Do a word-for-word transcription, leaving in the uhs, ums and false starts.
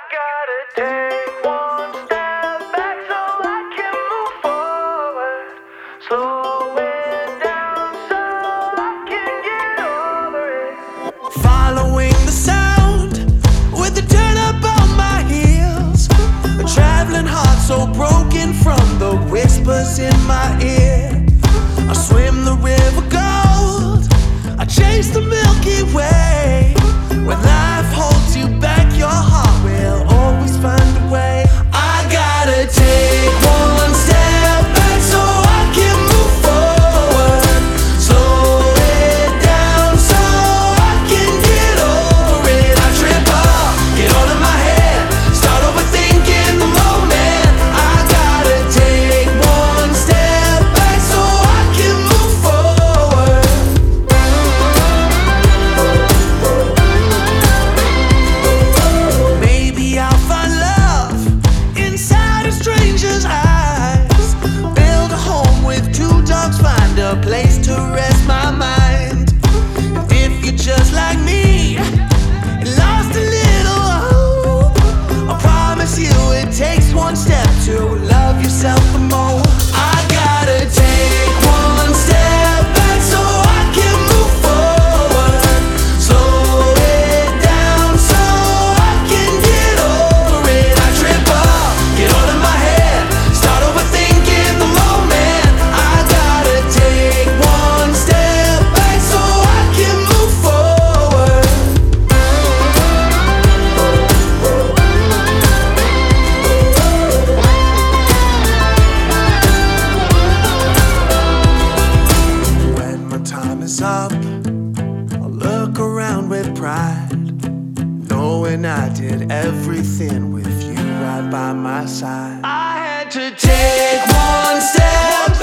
gotta take one step back so I can move forward. Slow it down so I can get over it. Following the sound with the turn up on my heels. A traveling heart so broken from the whispers in my ear. I swim the river gold, I chase the Milky Way. When life holds you back, your heart will always find a way. I gotta take one step back so I can move forward. Slow it down so I can get over it. I trip up, get all in my head, start overthinking the moment. I gotta take one step back so I can move forward. Maybe I'll find love inside a stranger's eyes. Build a home with two dogs, find a place to rest my mind. And if you're just like me, lost a little hope, I promise you it takes one step to love yourself the more. I gotta take one step back so I can move forward. Slow it down so I can get over it. I trip up, get all in my head, start overthinking the moment. I gotta take one step back so I can move forward. When my time is up, I'll look around with pride, knowing I did everything with you right by my side. I had to take one step